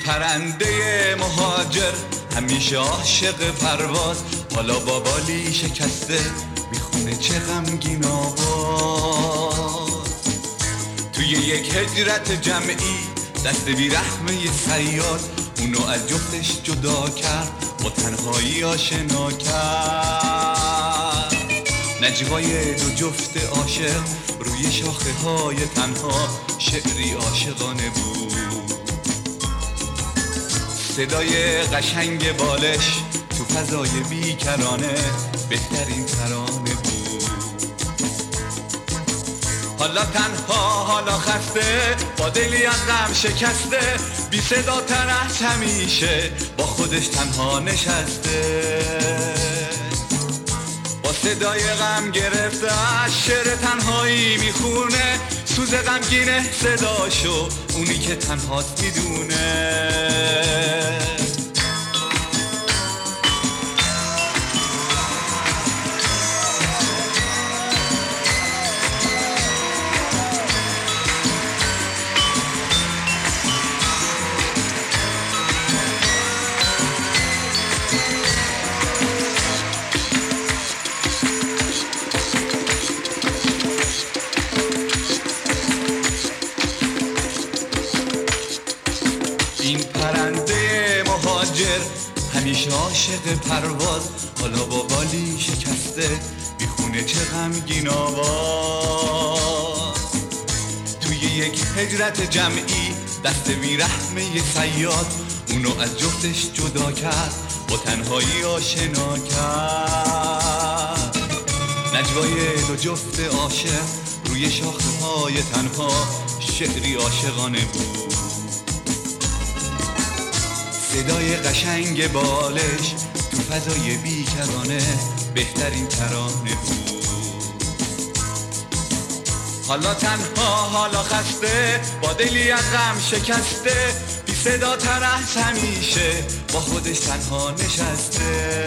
پرنده مهاجر همیشه عاشق پرواز، حالا با بالی شکسته میخونه چه غمگین آواز. توی یک هجرت جمعی دست بیرحمه صیاد اونو از جفتش جدا کرد، با تنهایی آشنا کرد. نجوای دو جفت عاشق روی شاخه های تنها شعری عاشقانه بود. صدای قشنگ بالش تو فضای بیکرانه بهترین ترانه بود. حالا تنها حالا خسته با دلی از غم شکسته، بی صدا تر از همیشه با خودش تنها نشسته. با صدای غم گرفته از شعر تنهایی میخونه، سوز غمگینه صداشو اونی که تنهاست میدونه. این پرنده مهاجر همیشه عاشق پرواز، حالا با بالی شکسته میخونه چه غمگین آواز. توی یک هجرت جمعی دست بیرحمه صیاد اونو از جفتش جدا کرد، با تنهایی آشنا کرد. نجوای دو جفت عاشق روی شاخه های تنها شعری عاشقانه بود. صدای قشنگ بالش تو فضای بیکرانه بهترین ترانه بود. حالا تنها حالا خسته با دلی از غم شکسته، بی صدا تر از همیشه با خودش تنها نشسته.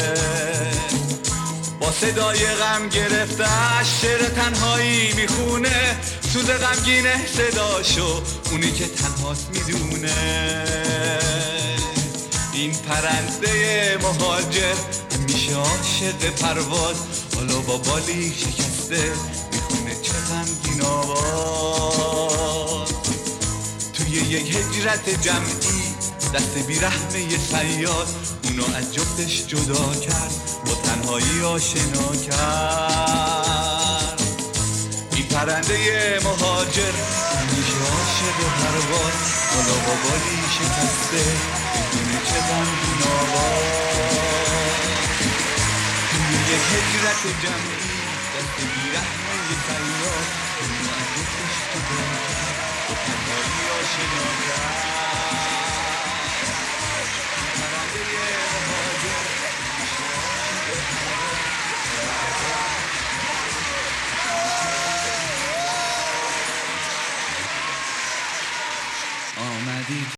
با صدای غم گرفته از شعر تنهایی میخونه، سوز غمگینه صداشو اونی که تنهاست میدونه. این پرنده مهاجر همیشه عاشق پرواز، حالا با بالی شکسته میخونه چه غمگین آواز. توی یک هجرت جمعی دست بیرحمه صیاد اونو از جفتش جدا کرد، با تنهایی آشنا کرد. این پرنده مهاجر همیشه عاشق پرواز، حالا با بالی شکسته میدونه چه غمگین آواز. توی یک هجرت جمعی دست بیرحمه صیاد اونو از جفتش جدا کرد، با تنهایی آشنا کرد. پرنده مهاجر همیشه عاشق پرواز. آمدی